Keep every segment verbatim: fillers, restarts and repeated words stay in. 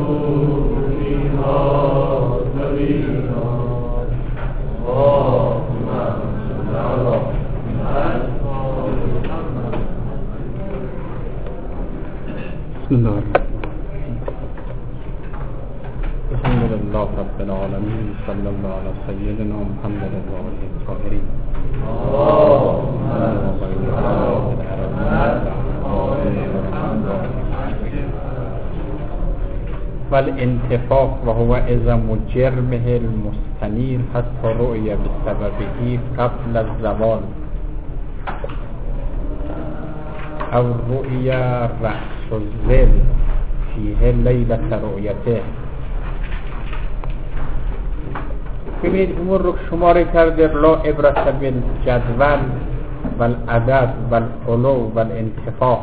بسم الله الحمد لله رب العالمين صلى الله على سيدنا محمد وآله الطاهرين والانتفاق وهو عظم جرمه المستنير حتى رؤية بسببه قبل الزوال او رؤية رأس الظل فيه لیلة رؤیته. ببینید امور رو شماره کرده لا عبرت بالجدول والعدد والعلو والانتفاق.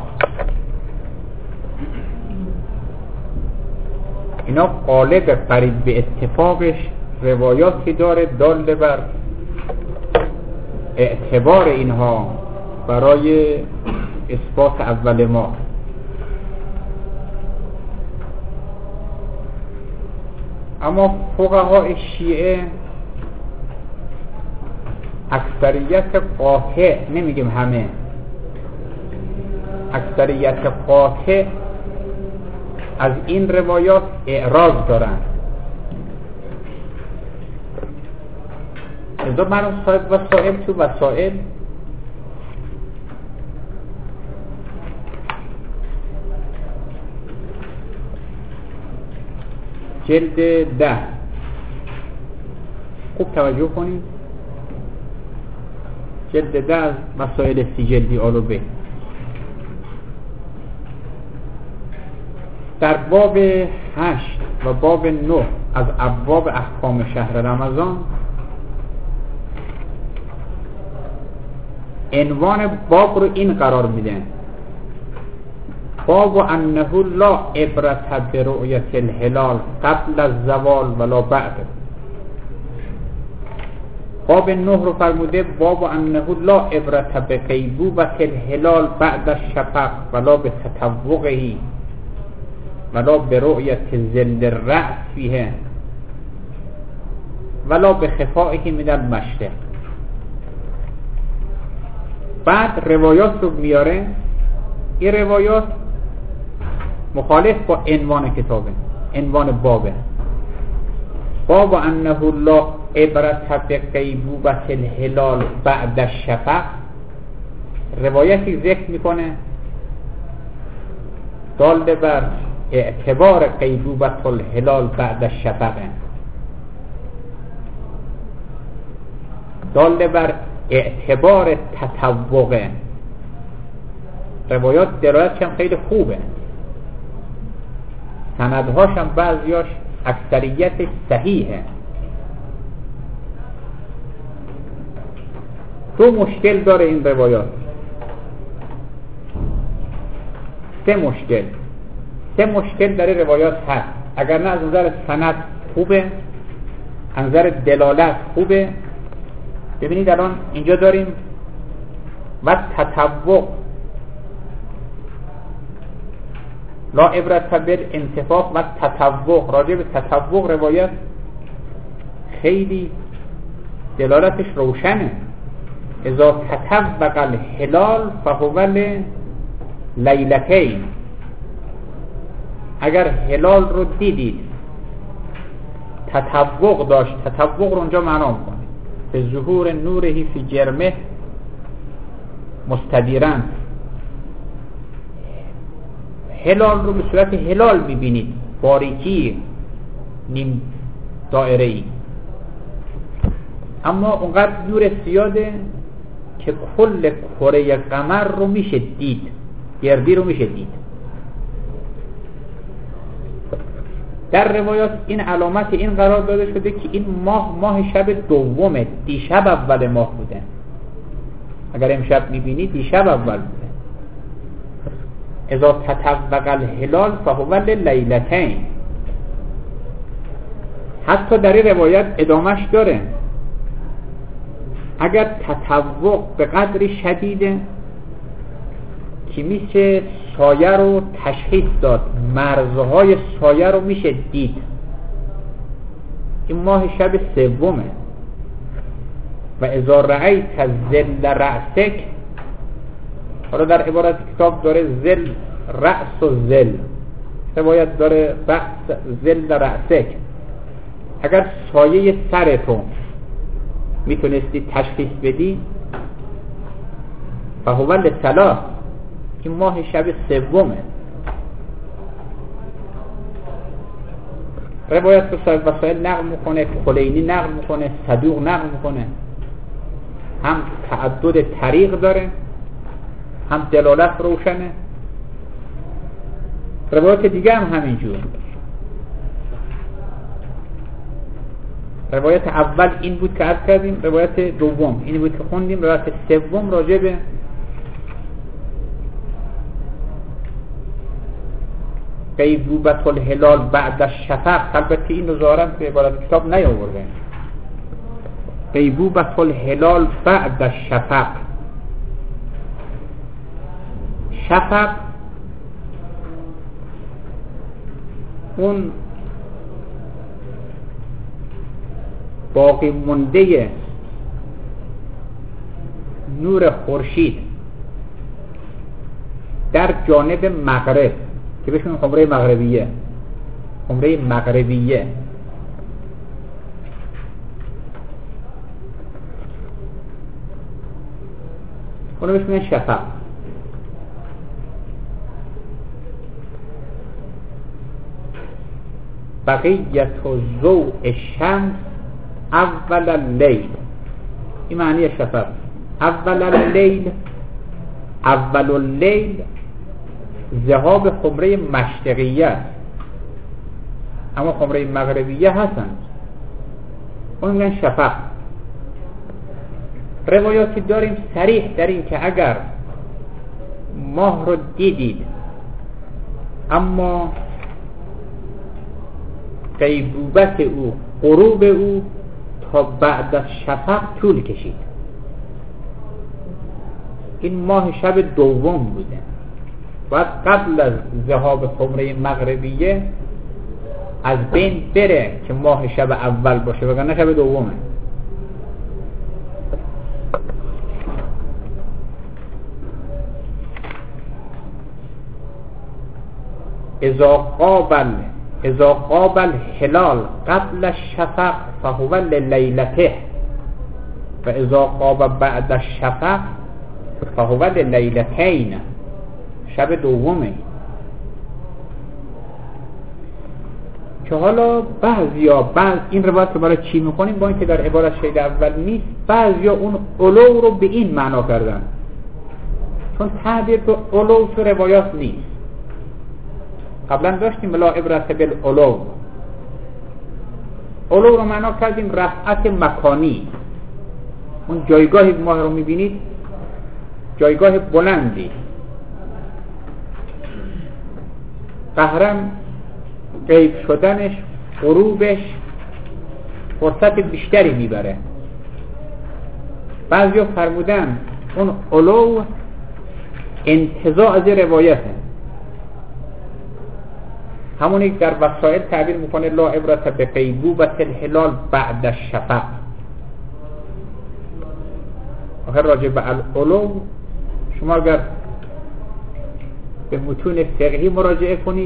اینا قالب فرید به اتفاقش روایاتی داره دال بر اعتبار اینها برای اثبات اول ما. اما فقهای شیعه اکثریت قاطع، نمیگیم همه، اکثریت قاطع از این روایات اعراض دارن. ازا من صاحب وسائل تو وسائل جلد ده خوب توجه کنید، جلد ده از مسائل سی جلدی آلوبه در باب هشت و باب نه از ابواب احکام شهر رمضان عنوان باب رو این قرار میدن: باب انه لا عبرت برؤیت الهلال قبل الزوال ولا بعد. باب نه رو فرموده باب انه لا عبرت بغیبوبة الهلال بعد الشفق ولا بتطوقه ولا برؤیت ظل الرأس فیه ولا بخفائه من المشرق. بعد روایات رو میاره. این روایات مخالف با عنوان کتابه، عنوان بابه. باب انه لا عبرت بغیبوبة الهلال بعد الشفق. روایتی ذکر میکنه دال بر اعتبار غیبوبة الهلال بعد الشفق، دال بر اعتبار تطوقه. روایات دلالتش هم خیلی خوبه، سندهاش هم بعضیاش اکثریتش صحیحه. دو مشکل داره این روایات، سه مشکل سه مشکل در روایات هست. اگر نه از نظر سند خوبه، از نظر دلالت خوبه. ببینید الان اینجا داریم و تطوق لا عبرت بالانتفاق و تطوق. راجع به تطوق روایت خیلی دلالتش روشنه. اذا تطوق الهلال فهو لیلتین. اگر هلال رو دیدید تطوق داشت، تطوق رو اونجا معنا میکنه به ظهور نورهی فی جرمه مستدیرن. هلال رو به صورت هلال میبینید، باریکی نیم دائره ای، اما اونقدر نور زیاده که کل کره قمر رو میشه دید، گردی رو میشه دید. در روایات این علامت این قرار داده شده که این ماه ماه شب دومه، دیشب اول ماه بوده. اگر امشب میبینید دیشب اول بوده. اذا تطوق الهلال فهو لیلتین. حتی در این روایت ادامش داره، اگر تطوق به قدری شدیده که میشه سایه رو تشخیص داد، مرزهای سایه رو میشه دید. این ماه شب سومه. و اذا رأیت ذل رأسک، حالا در عبارت کتاب داره ذل رأس و ذل، روایت داره رأس ذل رأسک. اگر سایه سرتو میتونستی تشخیص بدی، فهو للصلاة، این ماه شب سومه. روایت به صاحب وسائل نقل میکنه، کلینی نقل میکنه، صدوق نقل میکنه. هم تعدد طریق داره، هم دلالت روشنه. روایت دیگه هم همینجور. روایت اول این بود که عرض کردیم، روایت دوم این بود که خوندیم، روایت سوم راجع به غیبوبة الهلال بعد الشفق. البته این رو ظاهرا توی عبارت کتاب نیاورده. غیبوبة الهلال بعد الشفق. شفق اون باقی مونده نور خورشید در جانب مغرب که بهشون خمره مغربیه، خمره مغربیه. اونو بهش میگن شفق. بقیت ضوء الشمس اول اللیل، این معنی شفق. اول اللیل، اول اللیل ذهاب خمره مشرقیه است، اما خمره مغربیه هستن، اون میگن شفق. روایاتی داریم صریح در این که اگر ماه رو دیدید اما غیبوبت او، غروب او تا بعد از شفق طول کشید، این ماه شب دوم بوده، باید قبل از ذهاب خمره مغربیه از بین بره که ماه شب اول باشه، وگرنه شب دومه. اذا قابل اذا قابل هلال قبل الشفق فهو للیلته و اذا قابل بعد الشفق فهو للیلتین، شب دومه. که حالا بعضیا بعض این روایت رو برای چی میکنیم؟ با اینکه در عبارت شید اول نیست، بعضیا اون علو رو به این معنا کردن، چون تعبیر به علو تو روایات نیست. قبلا داشتیم لا عبرت بالعلو، علو رو معنا کردیم رفعت مکانی، اون جایگاهی ماه رو میبینید جایگاه بلندی، قهرم غیب شدنش، غروبش فرصت بیشتری میبره. بعضی فرمودن اون علو انتزاع از روایته، همونی که در وسائل تعبیر میکنه لا عبرت به غیبوبة الهلال بعد الشفق. آخر راجع به العلو شما اگر به متون فقهی مراجعه کنید،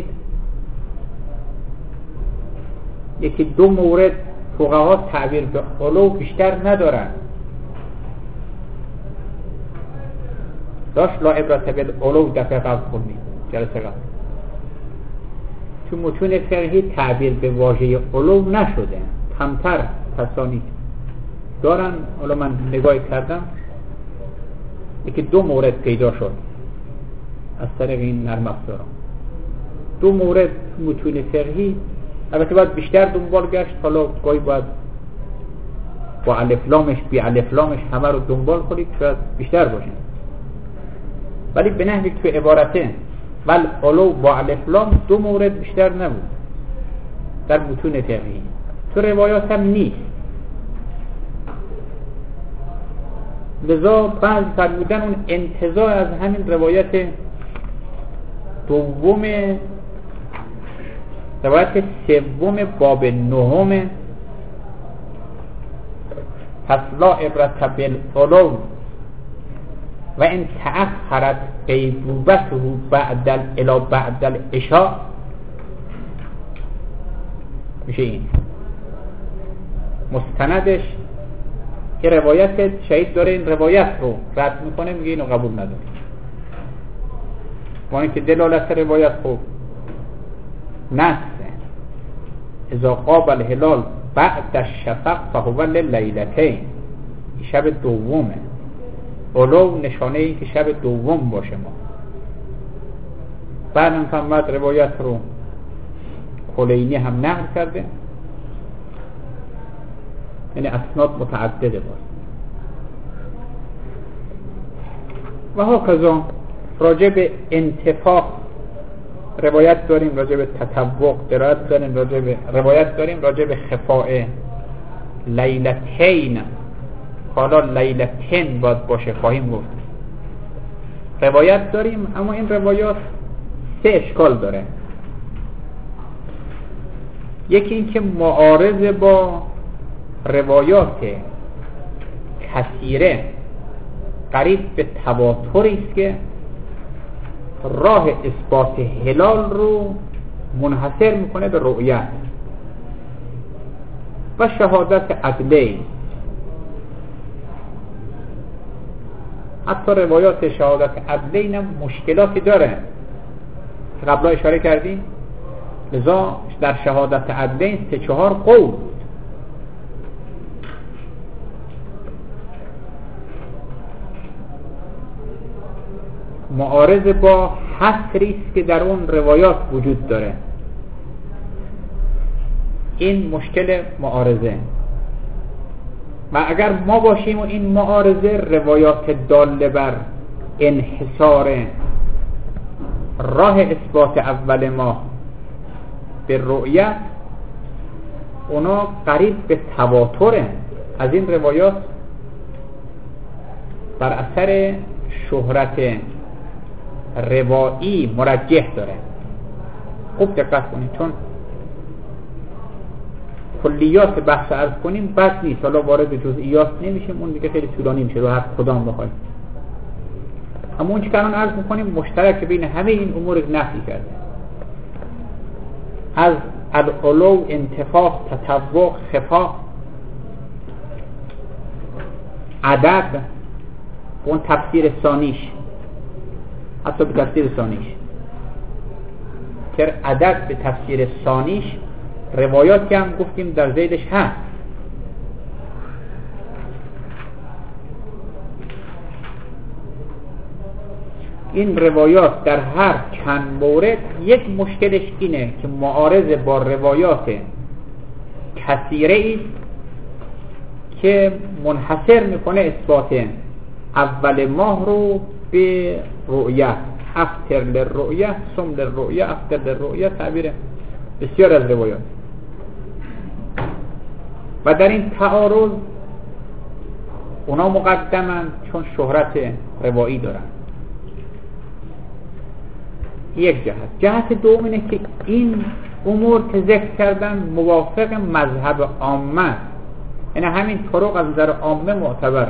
یکی دو مورد فقها تعبیر به علو بیشتر ندارن. داشت لا عبرت بالعلو دفعه قبل کنید، جلسه قبل تو متون فقهی تعبیر به واژه علو نشده، کمتر تصانیف دارن. حالا من نگاه کردم یکی دو مورد پیدا شد از طریق این نرم افزارا، دو مورد متون فقهی. البته باید بیشتر دنبال گشت، حالا گاهی باید با الف لامش بی الف لامش همه رو دنبال کنید، شاید بیشتر باشه، ولی به نحوی تو عبارته ول علو با الف لام دو مورد بیشتر نبود در متون فقهی، تو روایات هم نیست. لذا بعض فرمودن اون انتزاع از همین روایت دوم روایت سوم باب نهم پس لا عبرت بالعلو و این تأخرت غیبوبته بعد الی بعد العشاء میشه این مستندش که روایت شهید داره این روایت رو رد میکنه، میگه اینو قبول نداره، با اینکه دلالت روایت خوب نسه اذا قاب الهلال بعد الشفق فهو للیلتین، شب دومه، علو نشانه این که شب دوم باشه. ما بعد محمد روایت رو کلینی هم نقل کرده، یعنی اسناد متعدده باز. و هکذا راجع به انتفاق روایت داریم، راجع به تطوق روایت داریم، راجع به روایت داریم راجع به خفاء لیلتین، حالا لیلتین باید باشه خواهیم گفت. روایت داریم، اما این روایات سه اشکال داره. یکی این که معارض با روایات کثیره قریب به تواتری است که راه اثبات هلال رو منحصر میکنه به رؤیت و شهادت عدلین. حتی روایات شهادت عدلین هم مشکلاتی داره که قبلا اشاره کردیم، لذا در شهادت عدلین سه چهار قول معارض با حصری است که در اون روایات وجود داره. این مشکل معارضه. و اگر ما باشیم و این معارضه روایات داله بر انحصار راه اثبات اول ما به رؤیت، اونا قریب به تواتره. از این روایات بر اثر شهرت روایی مرجح داره. خوب دقت کنید، چون کلیات بحث عرض کنیم بس نیست، حالا وارد جزئیات نمیشیم، اون دیگه خیلی طولانی میشه رو هر کدام بخوایم. اما اون چی که الان عرض میکنیم مشترک بین همه این امور نفی کرده، از العلو، انتفاق، تطوق، خفا، عدد، اون تفسیر ثانیش، حتی به تفسیر ثانیش که عدد به تفسیر ثانیش روایات که هم گفتیم در زیدش هست. این روایات در هر چند مورد یک مشکلش اینه که معارض با روایات کثیره ایست که منحصر میکنه اثبات اول ماه رو به رؤیت، افتر للرؤیت، ثم للرؤیت، افتر للرؤیت، تعبیر بسیار از روایات. و در این تعارض اونا مقدمن چون شهرت روایی دارن. یک جهت. جهت دوم اینه که این امور که ذکر کردن موافق مذهب عامه، یعنی همین طرق از نظر عامه معتبره.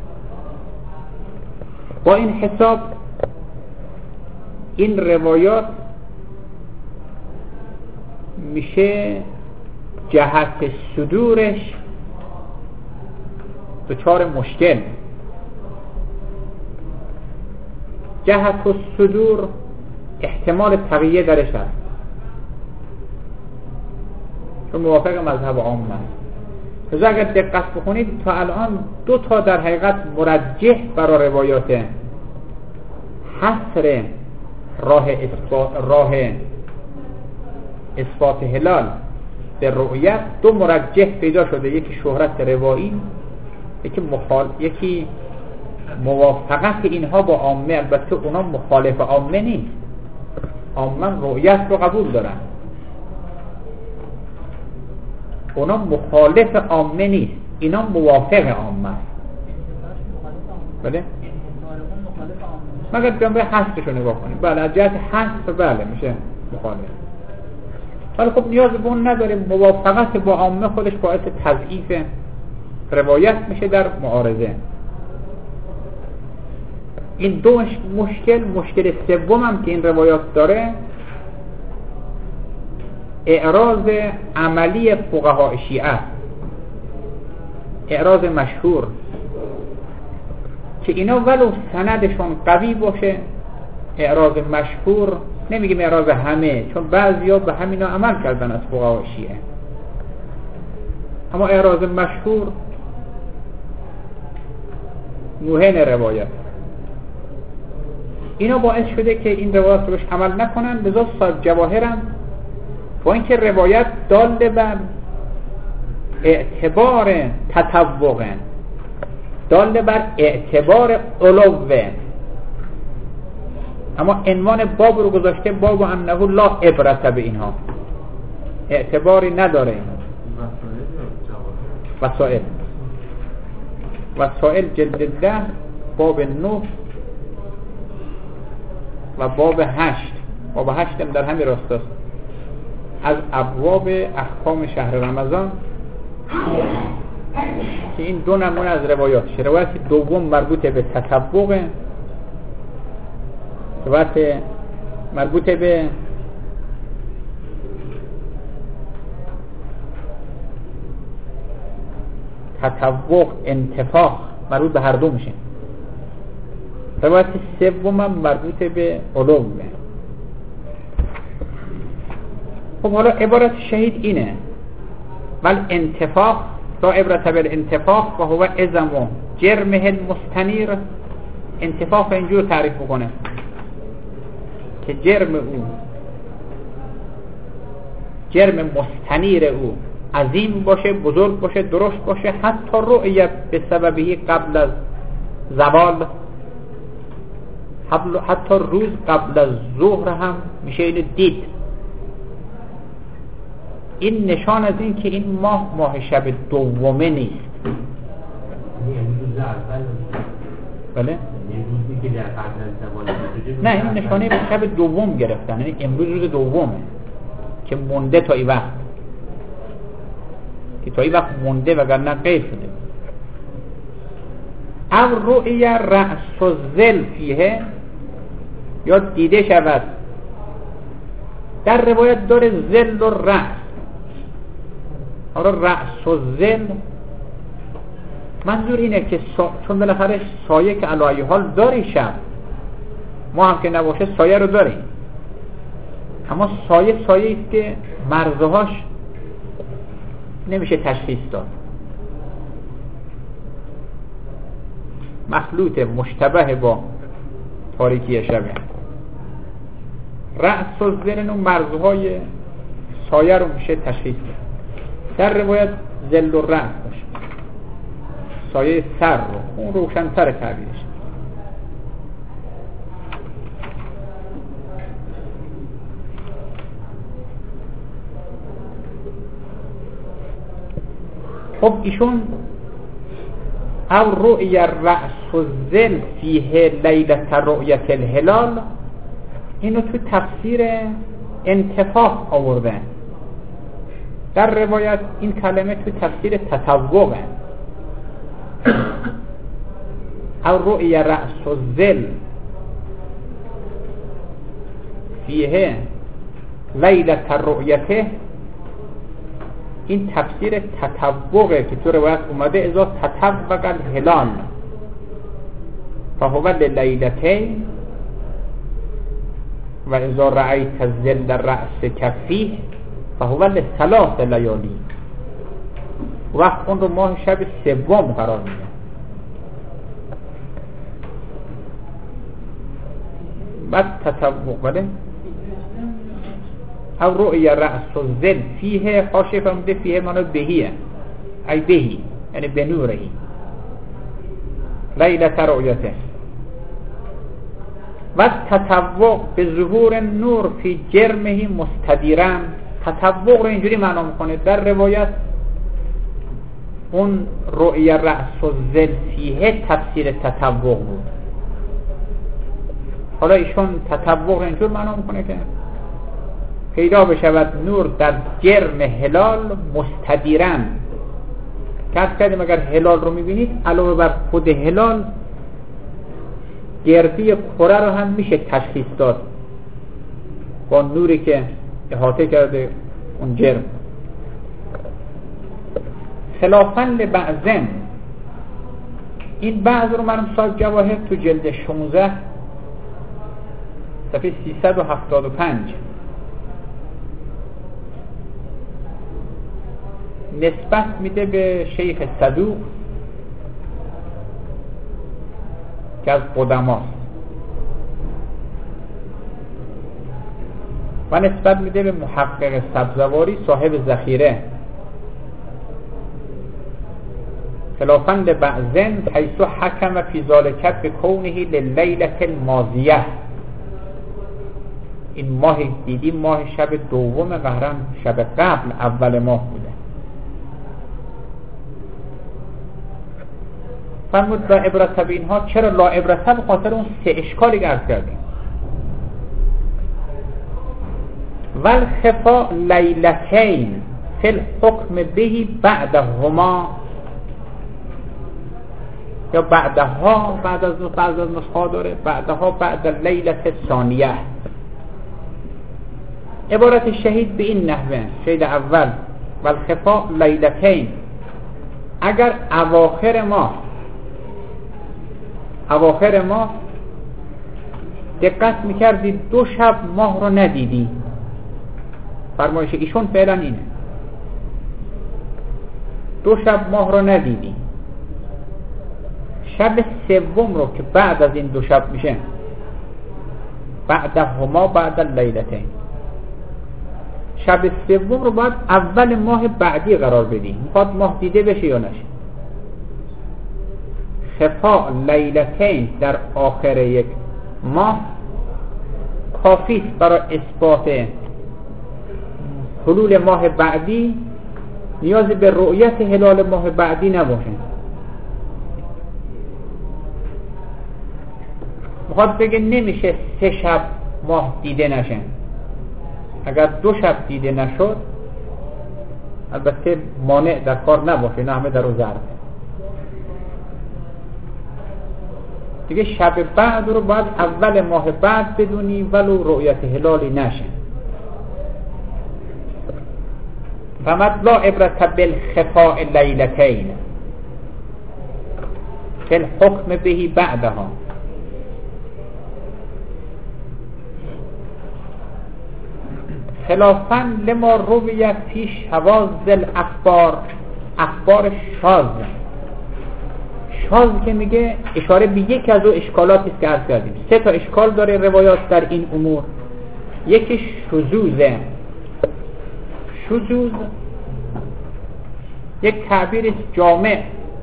با این حساب این روایات میشه جهت صدورش دچار مشکل. جهت صدور احتمال تغییر درش هست چون موافق مذهب عامه است. پس اگر دقت بکنید تا الان دو تا در حقیقت مرجح برای روایات حصر راه اثبات راه اثبات هلال به رؤیت دو مرجح پیدا شده، یکی شهرت روایی، یکی مخال یکی موافقت اینها با عامه. البته اونا مخالف عامه نیست، عامه رؤیت رو قبول دارن، اونا مخالف عامه نیست، اینا موافق عامه است. بله؟ مگر جنبه حذفش رو نگاه کنیم. بله از جهت حذف بله میشه مخالف، ولی خب نیاز به اون نداریم. موافقت با عامه خودش باعث تضعیف روایت میشه در معارضه. این دو مشکل، مشکل سوم هم که این روایات داره اعراض عملی فقهای شیعه، اعراض مشهور که اینا ولو سندشون قوی باشه، اعراض مشهور نمیگیم اعراض همه، چون بعضیا به همینا عمل کردن از فقهای شیعه، اما اعراض مشهور موهن روایت اینا باعث شده که این روایت رو بهش عمل نکنن. لذا صاحب جواهر هم با اینکه روایت دال بر اعتبار تطوق، دال بر اعتبار علو، اما عنوان باب رو گذاشته باب انه لا عبرت به اینها، اعتباری نداره اینها. وسائل وسائل جلد ده باب نه و باب هشت، باب هشت هم در همین راستاست، از ابواب احکام شهر رمضان، که این دو نمونه از روایات. روایت دوم مربوط به تطوق، روایت مربوط به تطوق انتفاخ مربوط به هر دو میشه. روایت سوم هم مربوط به علوم. خب حالا عبارت شهید اینه: ول انتفاخ لا عبرت بالانتفاخ و هو اعظم جرمه المستنیر. انتفاخ اینجور تعریف میکنه که جرم او، جرم مستنیر او عظیم باشه، بزرگ باشه، درشت باشه، حتی رؤیت به سببی قبل از زوال، حتی روز قبل از ظهر هم میشه اینو دید. این نشان از این که این ماه ماه شب دومه نیست. بله؟ نه، این نشانه شب دوم گرفتن، یعنی امروز روز دومه که مونده تا این وقت، که تا این وقت مونده وگرنه غیب شده. او رؤی رأس و ذل فیه، یا دیده شود. در روایت داره ذل و رأس. حالا رأس و ذل منظور اینه که سا... چون بالاخره سایه که علی حال داری شب، ما هم که نباشه سایه رو داریم، اما سایه سایه است که مرزهاش نمیشه تشخیص داد، مخلوط مشتبه با تاریکی شبه. رأس و ذل و مرزهای سایه رو میشه تشخیص داد. در روایت ذل و رأس باشه، سایه سر رو، اون روشن‌تر تعبیرش. خب ایشون او رؤی رأس و ذل فیه لیلت رؤیت الهلال، اینو تو تفسیر انتفاخ آورده. در روایت این کلمه تو تفسیر تطوقه. او رؤی رأس و ذل فیه لیلت رؤیته، این تفسیر تطوقه که تو روایت اومده. ازا تطوق الهلال فهو للیلتین و ازا رأیت ذل رأس کفیه فهو لثلاث لیالی. وقت اون رو ماه شب سوم قرار میده. بعد تطوق بله او رؤی رأس و ذل فیه، حاشیه فرموده فیه معنی بهیه، ای بهی یعنی به نورهی، لیلت رؤیته. و تطوق به ظهور نور فی جرمه مستدیرن. تطوق رو اینجوری معنا میکنه در روایت اون رؤی رأس و ذل فیه تفسیر تطوق بود. حالا ایشون تطوق اینجور معنا میکنه که پیدا بشود نور در جرم هلال مستدیرن. کس کردیم اگر هلال رو میبینید علاوه بر خود هلال گردی کره رو هم میشه تشخیص داد با نوری که احاطه کرده اون جرم. خلافاً لبعضن، این بعض رو من صاحب جواهر تو جلد شانزده صفحه سیصد و هفتاد و پنج نسبت میده به شیخ صدوق که از قدماست و نسبت میده به محقق سبزواری صاحب ذخیره. خلافاً لبعضن حیث حکم فی ذلک بکونه للیلة الماضیه. این ماه دیدیم ماه شب دوم قهرم شب قبل اول ماه بوده. فرمود لا عبرت به اینها. چرا لا عبرت؟ به خاطر اون سه اشکالی که عرض کردیم. والخفا لیلتین فی الحکم بهی بعدهما، یا بعدها، بعد از بعد از نسخه داره بعدها بعد لیلت ثانیه. عبارت شهید به این نحوه، شهید اول والخفا لیلتین، اگر اواخر ماه اواخر ماه دقت میکردی دو شب ماه رو ندیدی، فرمایش ایشون فعلا اینه، دو شب ماه رو ندیدی، شب سوم رو که بعد از این دو شب میشه بعدهما بعد اللیلتین، شب سوم رو باید اول ماه بعدی قرار بدی، میخواد ماه دیده بشه یا نشه. خفا لیلتین در آخر یک ماه کافیست برای اثبات حلول ماه بعدی، نیازی به رؤیت هلال ماه بعدی نباشه. میخواد بگه نمیشه سه شب ماه دیده نشه، اگر دو شب دیده نشد البته مانع در کار نباشه، نه همه در او ضربه دیگه. شب بعد رو باید اول ماه بعد بدونی ولو رؤیت هلالی نشه. فمد لا عبرت بالخفاء لیلتین فی الحکم بهی بعدها. خلافاً لما رویت فی شواذ الاخبار، اخبار شاذ. شاذ که میگه اشاره به یک از او اشکالاتی است که عرض کردیم. سه تا اشکال داره روایات در این امور. یکی شذوذه. شذوذ یک تعبیر جامع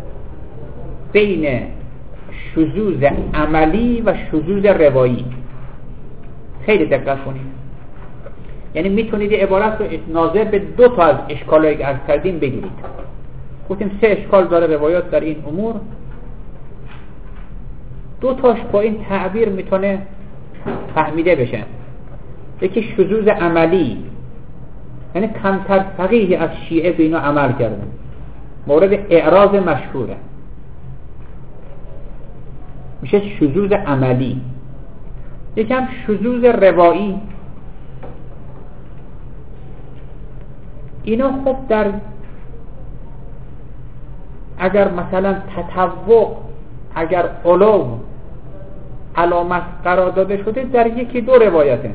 بین شذوذ عملی و شذوذ روایی. خیلی دقت کنید، یعنی میتونید عبارت رو ناظر به دو تا از اشکالایی که عرض کردیم بگیرید. گفتیم سه اشکال داره روایات در این امور، دو تاش با این تعبیر میتونه فهمیده بشه. یکی شذوذ عملی، یعنی کمتر فقیهی از شیعه به اینا عمل کردن، مورد اعراض مشهوره، میشه شذوذ عملی. یکم شذوذ روایی. اینا خب در اگر مثلا تطوع، اگر علو علامت قرار داده شده در یکی دو روایته،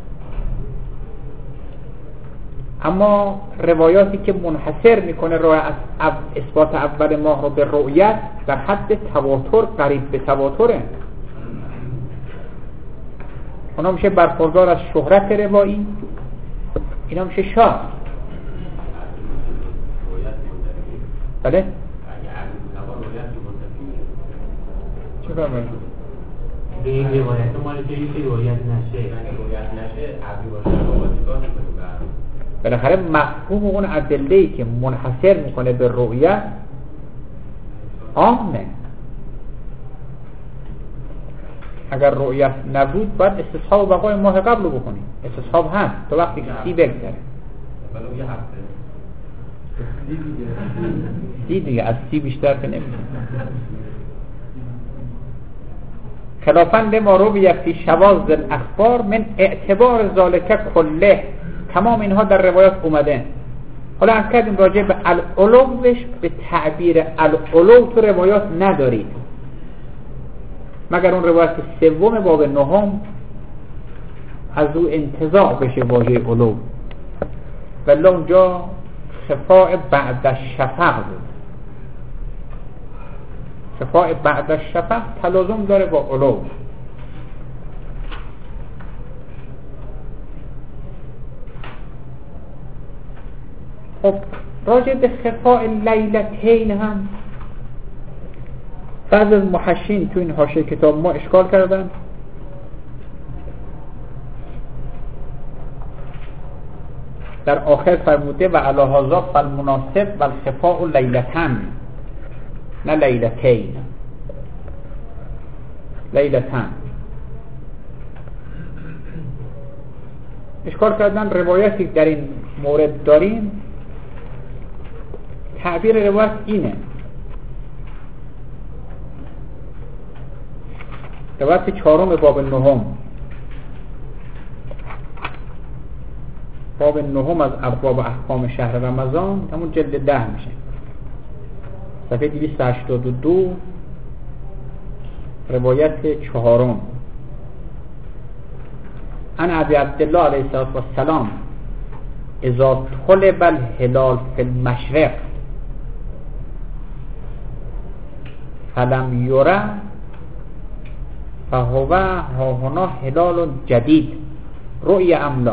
اما روایاتی که منحصر میکنه راه از اثبات اول ماه رو به رؤیت در حد تواتر، قریب به تواتره، اونا میشه برخوردار از شهرت روایی، اینا میشه شاذ. بله؟ چه فرمایید؟ به این روایت مالی که یکی روایت نشه روایت نشه عبی باشه روایتگاه میکنه. بالاخره مفهوم اون ادله‌ای که منحصر میکنه به رؤیت عامه. اگر رؤیت نبود باید استصحاب بقای ماه قبل رو بکنیم. استصحاب هست تا وقتی که سی بگذره. ولی یه هفته سی دیگه از سی بیشتر که نمیشه. خلافاً لما روی فی شواذ الاخبار من اعتبار ذالک کله، تمام اینها در روایات اومده. حالا از کردیم راجع به العلوش به تعبیر العلو تو روایات ندارید مگر اون روایت سوم باب نهم از او انتزاع بشه واژه علو، ولی اونجا خفاء بعد الشفق بود. خفاء بعد الشفق تلازم داره با علو. خب راجع به خفاء لیلتین هم بعض از محشین تو این حاشیه کتاب ما اشکال کردن. در آخر فرموده و علی هذا فالمناسب و الخفاء لیلتن، نه لیلتین، لیلتن. اشکال کردن روایتی در این مورد داریم، تعبیر روایت اینه، روایت چهارم باب نهم، باب نهم از ابواب احکام شهر رمضان، همون جلد ده میشه، صفحه دویست و هشتاد و دو، روایت چهارم. عن ابی عبدالله علیه السلام اذا طلب الهلال فی المشرق فلم یره فهو هاهنا هلال جدید رؤی املا.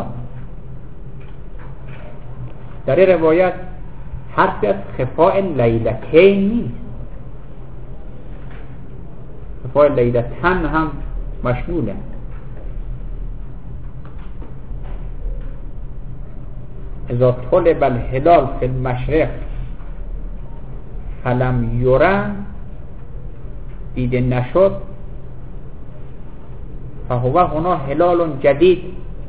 در روایت حرفی از خفاء لیلتین نیست، خفاء لیلتن هم مشموله. اذا طلب الهلال فی المشرق فلم یره، دیده نشد، فهو هنا هلال جدید،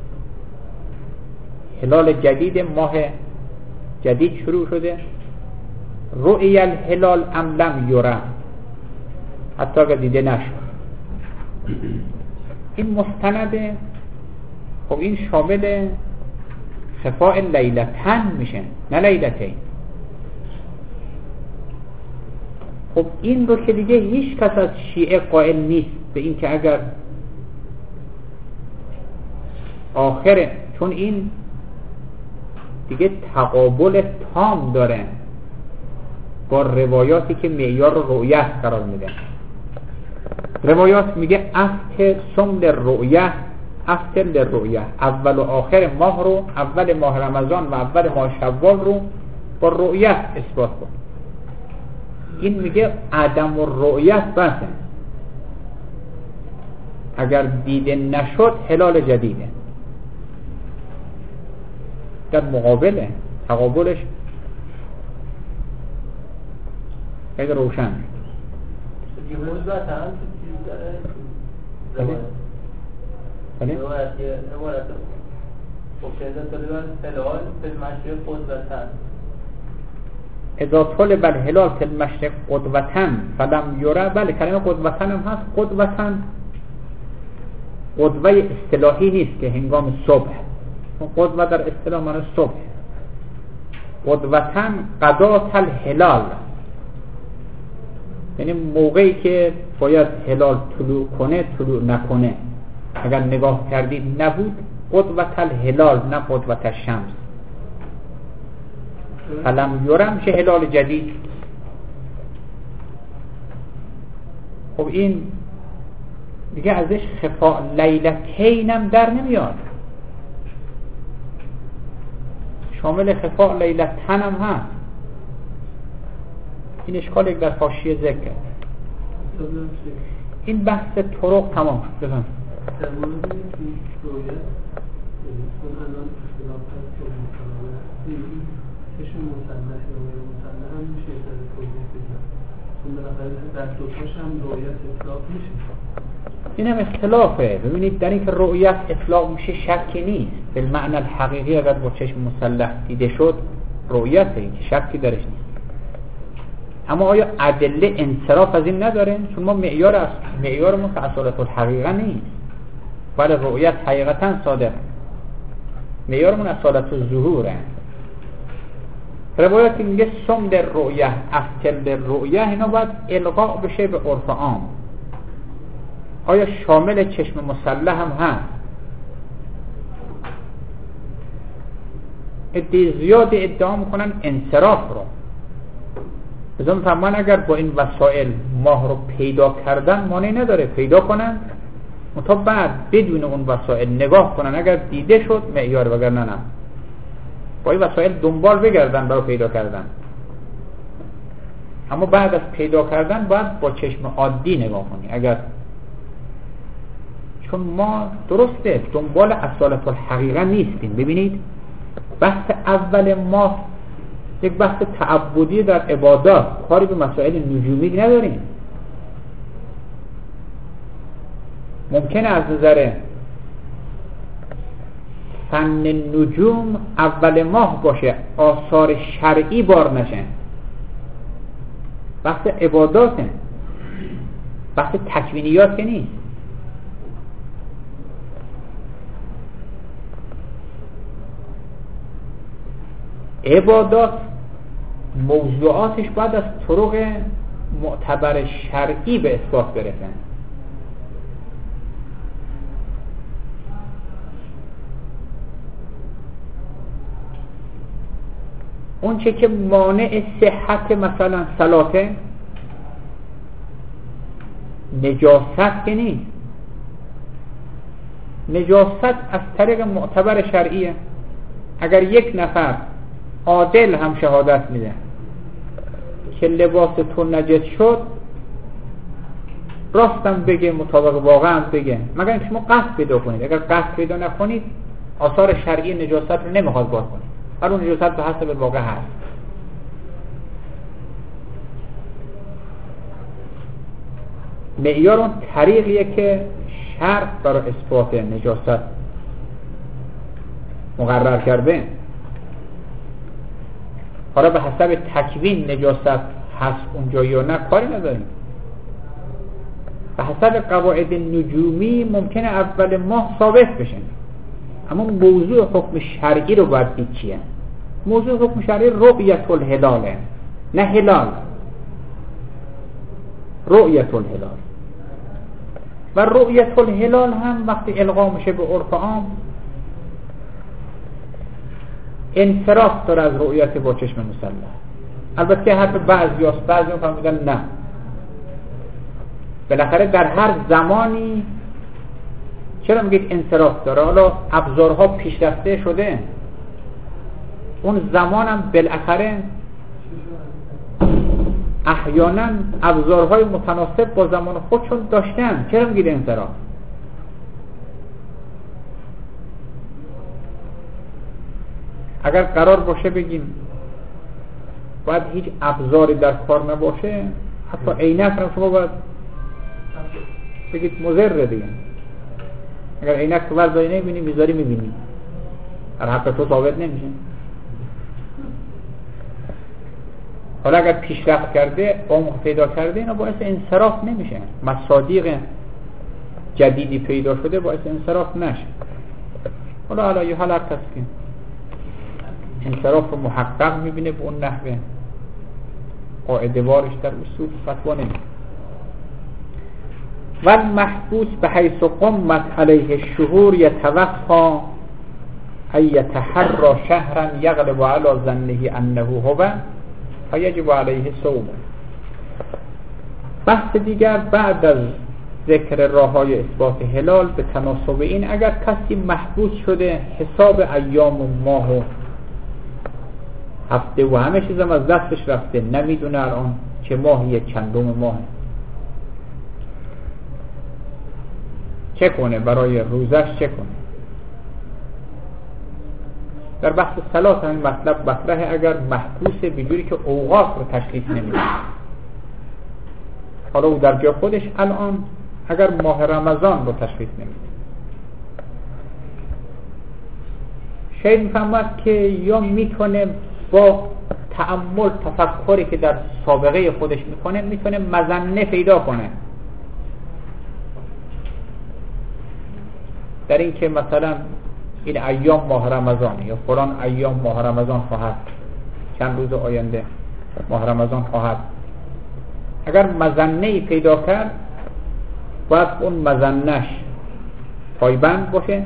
هلال جدید، ماه جدید شروع شده. رؤی الهلال ام لم یره، حتی اگر دیده نشد. این مستنده. خب این شامل خفاء لیلتن میشه نه لیلتین. خب این رو که دیگه هیچ کس از شیعه قائل نیست به این که اگر آخره، چون این دیگه تقابل تام داره با روایاتی که معیار رو رؤیت قرار میده. روایات میگه افت سم للرؤیه، افت للرؤیه، اول و آخر ماه رو، اول ماه رمضان و اول ماه شوال رو با رؤیت اثبات کن. این میگه عدم الرؤیت بسه، اگر دیده نشد هلال جدیده. در مقابله، تقابلش خیلی روشن. یهود و هم چیز داره روایت. بله؟ روایت روایت مبتدا طلب الهلال فی المشرق قدوتن. اذا طلب الهلال فی المشرق قدوتن فلم یره. بله کلمه قدوتن هم هست. قدوتن قدوه اصطلاحی نیست که هنگام صبح، قدوه در اصطلاح معنی صبح. قدوتن قضات الهلال، یعنی موقعی که باید هلال طلوع کنه طلوع نکنه. اگر نگاه کردید نبود، قدوت الهلال نه قدوت الشمس. فلم یرم شه هلال جدید. خب این دیگه ازش خفاء لیلتین هم در نمیاد، شامل خفاء لیلتن هم هست. این اشکال یک در حاشیه ذکر کرد. این بحث طرق تمام شد. بفهم در مورد این رویت چون الان اختلاف هست که مطالعه چشم مسلح یا غیر مسلح هم میشه در توضیح بدن، چون بالاخره در دوتاش هم رویت اطلاق میشه. این هم اختلافه. ببینید در این که رؤیت اطلاق میشه شکی نیست، به معنی الحقیقی اگر با چشم مسلح دیده شد رؤیته، این که شکی درش نیست. اما آیا ادله انصراف از این نداره؟ چون ما معیار است، معیارمون که اصالت الحقیقه نیست، ولی رؤیت حقیقتا صادق، معیارمون اصالت الظهوره. روایتی میگه سم در رؤیه افتل در رؤیه، اینا باید القاء بشه به عرف عام. آیا شامل چشم مسلح هم هست؟ ادعای زیاد ادعا میکنن انصراف رو. بزن فرمان اگر با این وسایل ماه رو پیدا کردن مانعی نداره پیدا کنن، تا بعد بدون اون وسایل نگاه کنن، اگر دیده شد معیار، وگر نه نه با این وسایل دنبال بگردن برای پیدا کردن. اما بعد از پیدا کردن باید با چشم عادی نگاه کنی. اگر چون ما درسته دنبال اصالت الحقیقه نیستیم. ببینید بحث اول ما یک بحث تعبدی در عبادات، کاری به مسائل نجومی نداریم. ممکنه از نظر فن نجوم اول ماه باشه، آثار شرعی بار نشه، بحث عباداته، بحث تکوینیات که نیست. عبادات موضوعاتش باید از طرق معتبر شرعی به اثبات برسن. اون چه که مانع صحت مثلا صلاته نجاست که نیست. نجاست از طریق معتبر شرعیه. اگر یک نفر عادل هم شهادت میده که لباس تو نجس شد، راستم بگه، مطابق واقعا بگه، مگر اینکه شما قصد پیدا کنید. اگر قصد پیدا نکنید آثار شرعی نجاست رو نمیخواد باز کنید، هر اون نجاست به حسب واقع هست. معیار اون طریقیه که شرع برای اثبات نجاست مقرر کرده. حالا به حسب تکوین نجاست هست اونجا یا نه کاری نداریم. به حسب قواعد نجومی ممکنه اول ماه ثابت بشه، اما موضوع حکم شرعی رو باید دید چیه. موضوع حکم شرعی رؤیت الهلاله، نه هلال، رؤیت الهلال. و رؤیت الهلال هم وقتی القا میشه به عرف عام انصراف داره از رؤیت با چشم مسلح. البته حرف بعضی هست، بعضی هم فهمیدن نه، بالاخره در هر زمانی چرا میگید انصراف داره؟ حالا ابزارها پیشرفته شده، اون زمانم بالاخره احیانا ابزارهای متناسب با زمان خودشون داشتن، چرا میگید انصراف؟ اگر قرار باشه بگیم باید هیچ ابزاری در کار نباشه، حتی عینک هم شما باید بگید مضر دیگه. اگر عینک تو ورزایی نمیبینی میذاری میبینی، در حق تو ثابت نمیشه. حالا اگر پیشرفت کرده، عمق پیدا کرده، اینا باعث انصراف نمیشه. مصادیق جدیدی پیدا شده باعث انصراف نشه. حالا حالا یه حال هر کسی که انصراف رو محقق میبینه به اون نحوه قاعده وارش در اصول فتوا نمیده. والمحبوس بحيث قمت عليه الشهور يتوخى أن يتحرى شهرا يغلب على ظنه أنه هو فيجب عليه صومه. بحث دیگر بعد از ذکر راههای اثبات هلال به تناسب این، اگر کسی محبوس شده حساب ایام و ماه و هفته و همه چیزم از دستش رفته، نمیدونه الان چه ماهیه، چندم ماه، چه کنه؟ برای روزش چه کنه؟ در بحث صلات همین مطلب مطرحه. اگر محبوسه بجوری که اوقات رو تشخیص نمیده، حالا او در جا خودش الان اگر ماه رمضان رو تشخیص نمیده. شاید میفهمد که یا میتونه با تأمل تفکری که در سابقه خودش میکنه میتونه مظنه پیدا کنه در این که مثلا این ایام ماه رمضان یا فلان ایام ماه رمضان خواهد، چند روز آینده ماه رمضان خواهد. اگر مظنه‌ای پیدا کرد باید اون مظنه‌اش پایبند باشه.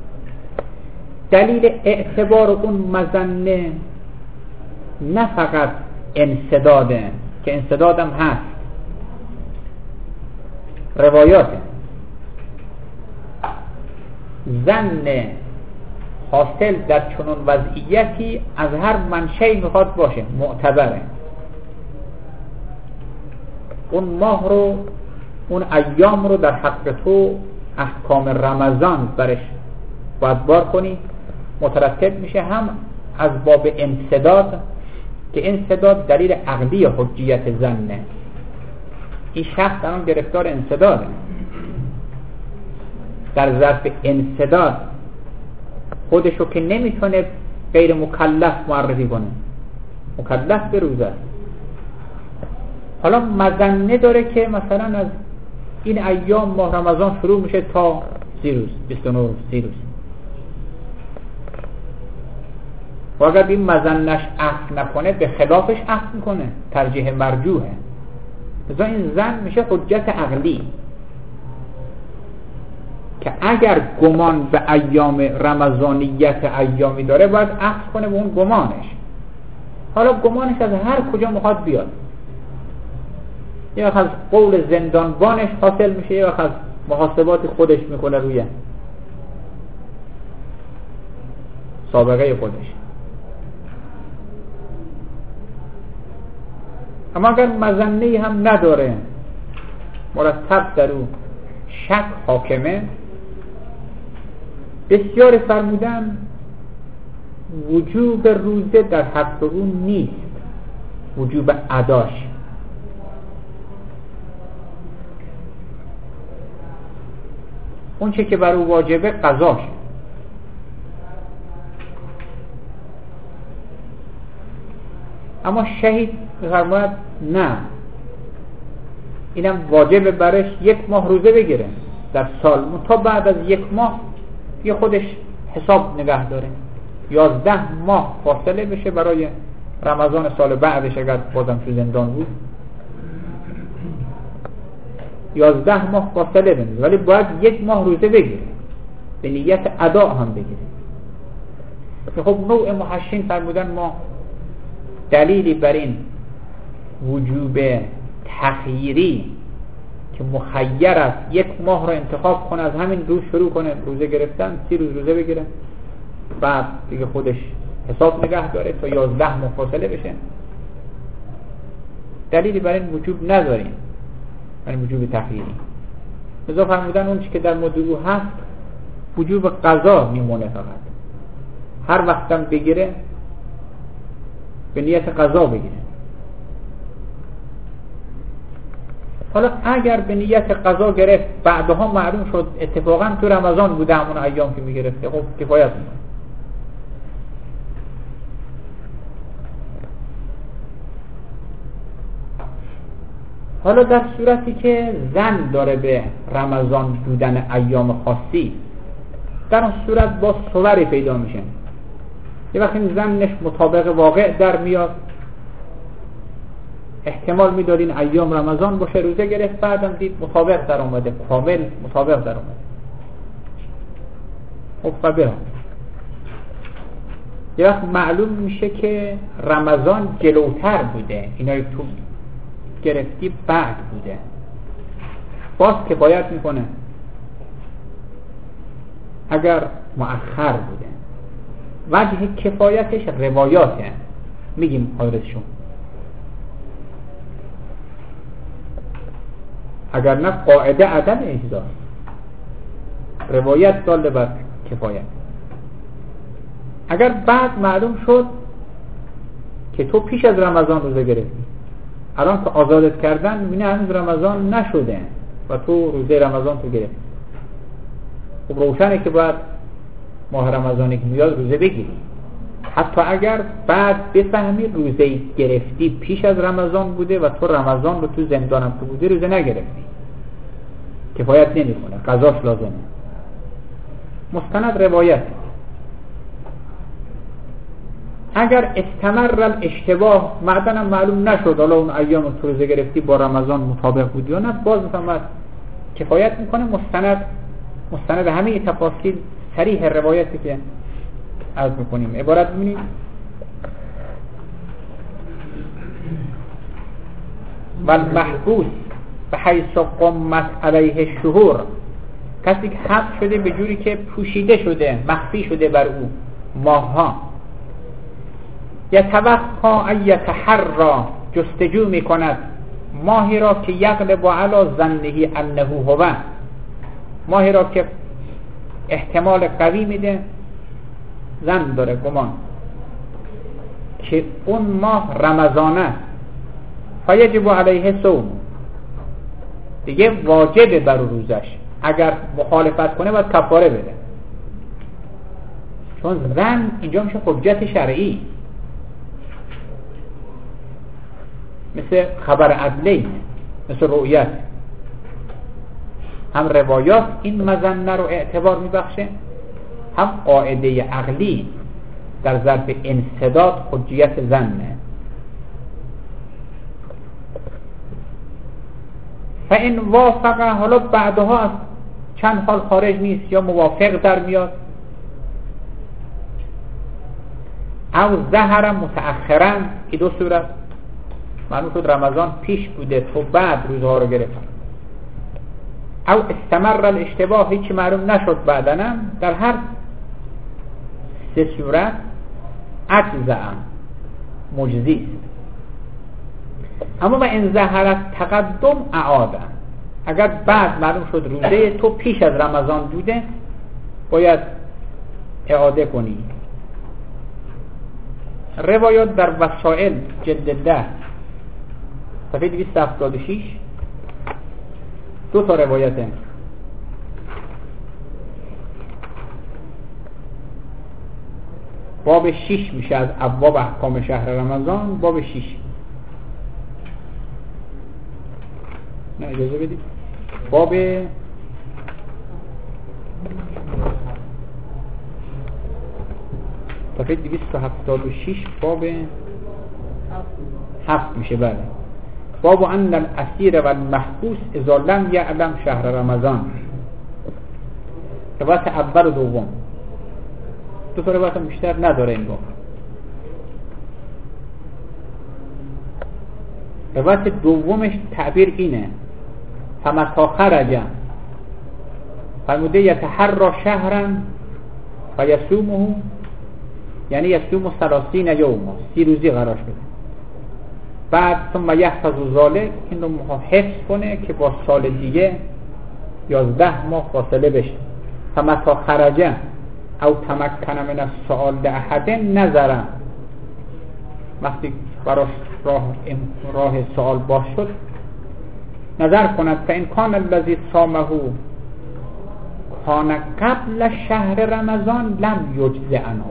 دلیل اعتبار اون مظنه نه فقط انسداده که انسدادم هست، روایاته. ظن حاصل در چنون وضعیتی از هر منشأی میخواد باشه معتبره. اون ماه رو، اون ایام رو در حق تو احکام رمضان برش باید بار کنی. مترتب میشه هم از باب انسداد که انسداد دلیل عقلی حجیت ظنه. این شخص الان گرفتار انسداده. در ظرف انسداد خودشو که نمیتونه غیر مکلف معرفی کنه، مکلف به روزه است. حالا مظنه داره که مثلا از این ایام ماه رمضان شروع میشه تا سی روز، بیست و نه روز، سی روز. و اگر این مظنش اخذ نکنه به خلافش اخذ میکنه، ترجیح مرجوحه. لذا این ظن میشه حجت عقلی که اگر گمان به ایام رمضانیت ایامی داره باید اخذ کنه به اون گمانش. حالا گمانش از هر کجا میخواد بیاد، یه وقت از قول زندانبانش حاصل میشه، یه وقت از محاسبات خودش میکنه روی سابقه خودش. اما اگر مظنه‌ای هم نداره، مرتب در او شک حاکمه، بسیار فرمودن وجوب روزه در حق او نیست، وجوب اداش. اون چه که بر او واجبه قضاشه. اما شهید فرمود نه، اینم واجب برش یک ماه روزه بگیره در سال، تا بعد از یک ماه یه خودش حساب نگه داره، یازده ماه فاصله بشه برای رمضان سال بعدش اگر بازم تو زندان بود، یازده ماه فاصله بنده، ولی باید یک ماه روزه بگیره، به نیت ادا هم بگیره. خب نوع محشین فرمودن ما دلیلی بر این وجوب تخییری که مخیر است یک ماه رو انتخاب کنه، از همین روز شروع کنه روزه گرفتن، سی روز روزه بگیره، بعد دیگه خودش حساب نگه داره تا یازده ماه فاصله بشه، دلیلی بر این وجوب نداریم، برای وجوب تخییری. لذا فرمودن اون چی که در موضوع هست وجوب قضا میمونه، فقط هر وقتم بگیره به نیت قضا بگیره. حالا اگر به نیت قضا گرفت بعدها معلوم شد اتفاقا تو رمضان بوده همون ایام که میگرفته، خب کفایت میکنه. حالا در صورتی که ظن داره به رمضان بودن ایام خاصی، در اون صورت با صوری پیدا میشه. یه وقت این ظنش مطابق واقع در میاد، احتمال میداد این ایام رمضان باشه، روزه گرفت، بعدم دید مطابق در اومده، کامل مطابق در اومده، خب فبه. یه وقت معلوم میشه که رمضان جلوتر بوده، اینایی تو گرفتی بعد بوده، باز کفایت میکنه. اگر مؤخر بوده وجه کفایتش روایاته، میگیم حضرتشون، اگر نه قاعده عدم اجزا، روایت داله بر کفایت. اگر بعد معلوم شد که تو پیش از رمضان روزه گرفتی، الان که آزادت کردن میبینی هنوز رمضان نشده، و تو روزه رمضان تو گرفت. خب روشنه که باید ماه رمضانی که میاد روزه بگیری، حتی اگر بعد بفهمی روزه گرفتی پیش از رمضان بوده و تو رمضان رو تو زندانم تو بوده روزه نگرفتی، کفایت نمیکنه، قضاش لازمه. مستند روایت اگر استمر الاشتباه معدنم معلوم نشد، حالا اون ایام تو روزه گرفتی با رمضان مطابق بود یا نه، باز مثلا کفایت میکنه. مستند مستند همه تفاصیل صریح روایتی که عرض میکنیم عبارت می‌بینید و المحبوس به حیث قمت علیه الشهور، کسی که حبس شده به جوری که پوشیده شده، مخفی شده بر او ماه‌ها، یتوقع ان یتحرى، جستجو میکند ماهی را که یغلب علی ظنه انه هو، ماهی را که احتمال قوی میده، ظن داره، گمان که اون ماه رمضانه، فیجب علیه صوم، دیگه واجبه بر روزش، اگر مخالفت کنه باید کفاره بده، چون ظن اینجا میشه حجت شرعی، مثل خبر عدلی، مثل رؤیت. هم روایات این مظنه رو اعتبار میبخشه، هم قاعده عقلی در ظرف انسداد حجیت ظنه. فإن وافق، حالا بعدها از چند حال خارج نیست یا موافق در میاد، او ظهر متأخرا، که دو صورت معلوم شد رمضان پیش بوده تو بعد روزها رو گرفت، او استمر الاشتباه، هیچی معلوم نشد بعدنم، در هر سه صورت اجزاء مجزی است. اما و ان ظهر تقدم اعاده، اگر بعد معلوم شد روزه تو پیش از رمضان بوده باید اعاده کنی. روایات در وسائل جلد ده صفحه دویست و هفتاد و شش دو تا روایته. باب شش میشه از ابواب احکام شهر رمضان، باب شش. نه اجازه بدید، باب صفحه دویست و هفتاد و شش باب هفت میشه. بله، باب ان الاسیر و المحبوس اذا لم یعلم شهر رمضان. روایت اول و دوم، دو تا روایت بیشتر نداره این باب. روایت دومش تعبیر اینه فمتا خرج، فرموده یتحرى شهرا و یصومه، یعنی یصوم ثلاثین یوم، سی روزی قرار شده. بعد ثم یحفظ ذلک، این رو حفظ کنه که با سال دیگه یازده ماه فاصله بشه. فمتا خرج او تمکن من السؤال لاحد نظر، وقتی براش راه راه سوال باز شد نظر کند. فان کان الذی صامه کان قبل شهر رمضان لم یجز عنه.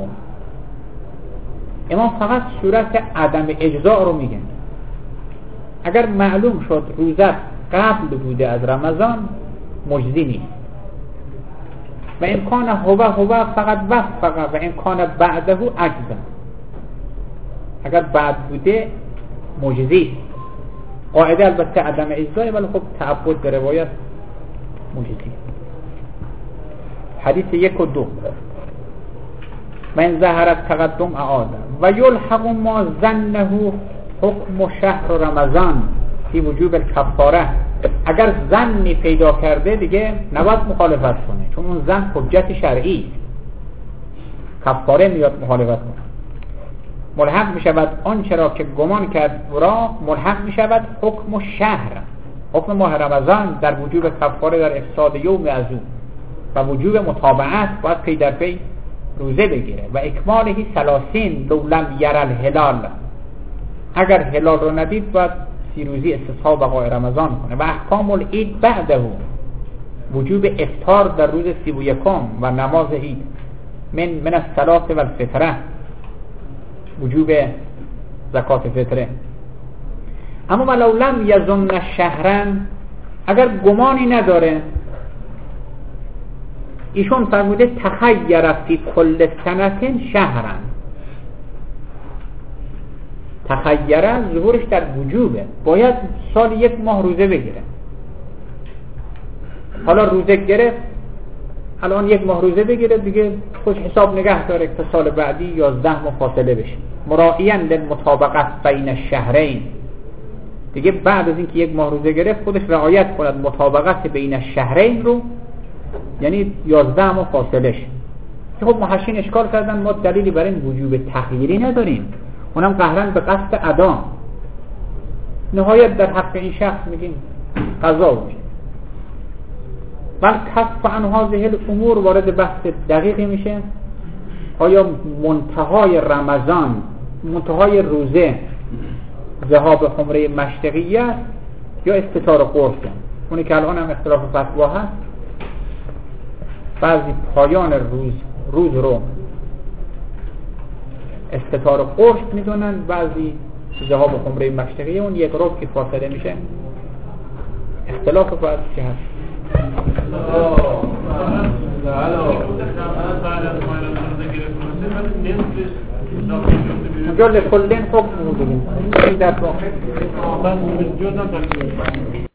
امام فقط صورت عدم اجزاء رو میگن. اگر معلوم شد روزه قبل بوده از رمضان مجزی نیست. و این کان هو هو فقط وفق و این کان بعده عجزا، اگر بعد بوده مجزی. قاعده البته عدم اجزای، ولی خب تعبد به روایت مجزی. حدیث یک و دو من ظهرت تقدم اعاده و یلحق ما ظنه حکم شهر رمضان فی وجوب الکفاره. اگر ظنی پیدا کرده دیگه نباید مخالفت کنه، چون اون ظن حجت شرعی، کفاره میاد مخالفت کنه. ملحق می شود آنچه را که گمان کرد را، ملحق می شود حکم شهر، حکم ماه رمضان در وجوب کفاره در افساد یوم از او و وجوب متابعت، باید پی در پی روزه بگیره. و اکمالهی ثلاثین لو لم یر الهلال، اگر هلال رو ندید باید سی روزی استصحاب بقای رمضان کنه و احکام العید بعده، وجوب افطار در روز سی و یکم و نماز عید، من من الصلاة و الفطره، وجوب زکات فطره. اما ولو لم یظن شهرا، اگر گمانی نداره، ایشون فرموده تخیر فی کل سنت شهرا، تخیر ظهورش در وجوبه، باید سال یک ماه روزه بگیره. حالا روزه گرفت، الان یک ماه روزه بگیره دیگه، خوش حساب نگه داره تا سال بعدی یازده ماه فاصله بشه، مراعیاً للمطابقت بین الشهرین. دیگه بعد از اینکه یک ماه روزه گرفت خودش رعایت کند مطابقت بین الشهرین رو، یعنی یازده ماه فاصلهش. خب محشین اشکال کردن ما دلیلی برای این وجوب تغییری نداریم، اونم قهرن به قصد ادا. نهایت در حق این شخص میگیم قضا بشه. بل کف عن هذه الامور وارد بحث دقیقی میشه. آیا منتهای رمضان، منتهای روزه ذهاب خمره مشرقیه است یا استتار قرصه؟ اونی که الان هم اختلاف فتوا هست. بعضی پایان روز روز رو استتار قرص میدونن، بعضی ذهاب خمره مشرقیه، اون یک ربع که فاصله میشه. اختلاف بعضی چه هست؟ اونجا لکلین حکم بودیم این در